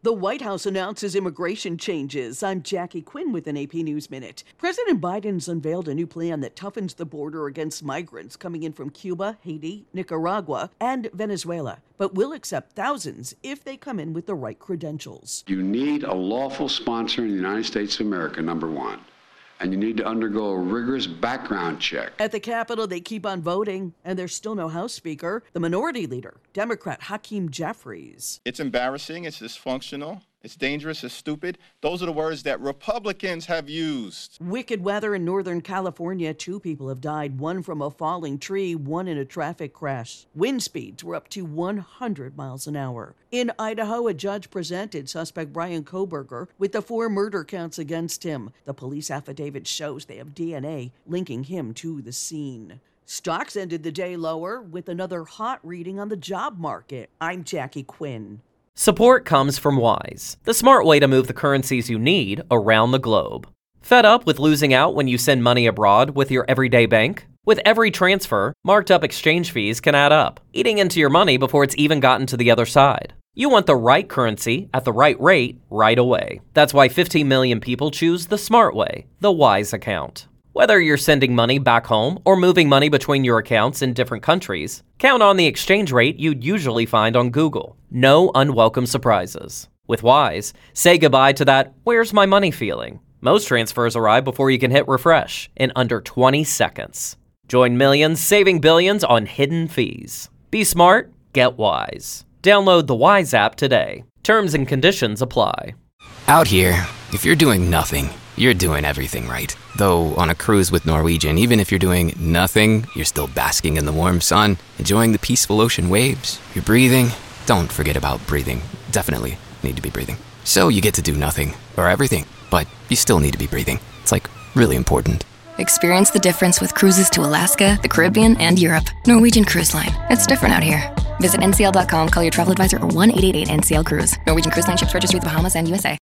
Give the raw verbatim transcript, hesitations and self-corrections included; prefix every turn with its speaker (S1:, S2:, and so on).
S1: The White House announces immigration changes. I'm Jackie Quinn with an A P News Minute. President Biden's unveiled a new plan that toughens the border against migrants coming in from Cuba, Haiti, Nicaragua, and Venezuela, but will accept thousands if they come in with the right credentials.
S2: You need a lawful sponsor in the United States of America, number one. And you need to undergo a rigorous background check.
S1: At the Capitol, they keep on voting, and there's still no House Speaker. The Minority Leader, Democrat Hakeem Jeffries.
S3: It's embarrassing, it's dysfunctional, it's dangerous, it's stupid. Those are the words that Republicans have used.
S1: Wicked weather in Northern California. Two people have died, one from a falling tree, one in a traffic crash. Wind speeds were up to one hundred miles an hour. In Idaho, a judge presented suspect Brian Koberger with the four murder counts against him. The police affidavit shows they have D N A linking him to the scene. Stocks ended the day lower with another hot reading on the job market. I'm Jackie Quinn.
S4: Support comes from Wise, the smart way to move the currencies you need around the globe. Fed up with losing out when you send money abroad with your everyday bank? With every transfer, marked up exchange fees can add up, eating into your money before it's even gotten to the other side. You want the right currency at the right rate right away. That's why fifteen million people choose the smart way, the Wise account. Whether you're sending money back home or moving money between your accounts in different countries, count on the exchange rate you'd usually find on Google. No unwelcome surprises. With Wise, say goodbye to that "where's my money" feeling. Most transfers arrive before you can hit refresh in under twenty seconds. Join millions saving billions on hidden fees. Be smart, get Wise. Download the Wise app today. Terms and conditions apply.
S5: Out here, if you're doing nothing, you're doing everything right. Though on a cruise with Norwegian, even if you're doing nothing, you're still basking in the warm sun, enjoying the peaceful ocean waves. You're breathing. Don't forget about breathing. Definitely need to be breathing. So you get to do nothing, or everything, but you still need to be breathing. It's like really important.
S6: Experience the difference with cruises to Alaska, the Caribbean, and Europe. Norwegian Cruise Line. It's different out here. Visit N C L dot com, call your travel advisor, or one eight eight eight N C L Cruise. Norwegian Cruise Line ships registry the Bahamas and U S A.